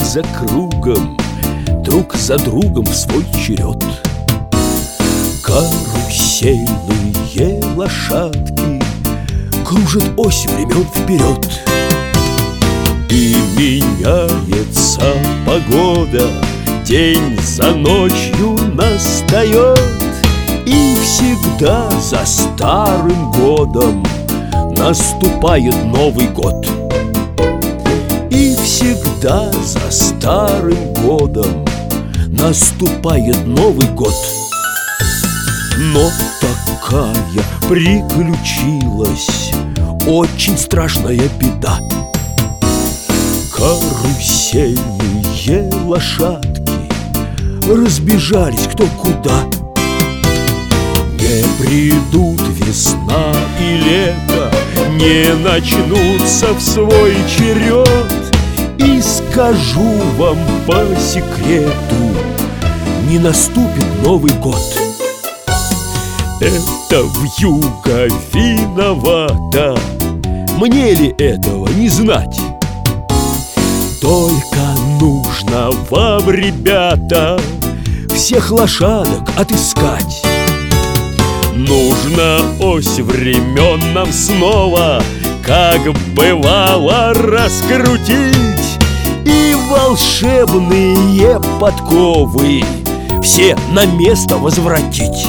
за кругом, друг за другом в свой черед. Карусельные лошадки кружат ось времен вперед. И меняется погода, день за ночью настает. И всегда за старым годом наступает Новый год. И всегда за старым годом наступает Новый год. Но такая приключилась очень страшная беда. Карусельные лошадки разбежались кто куда. Не придут весна и лето, не начнутся в свой черед. И скажу вам по секрету, не наступит Новый год. Это вьюга виновата, мне ли этого не знать? Только нужно вам, ребята, всех лошадок отыскать. Нужно ось времен нам снова, как бывало, раскрутить. И волшебные подковы все на место возвратить.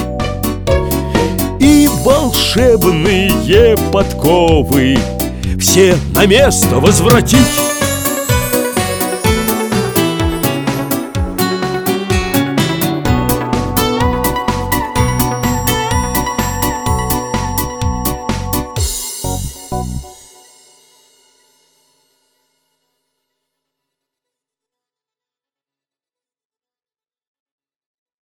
И волшебные подковы все на место возвратить.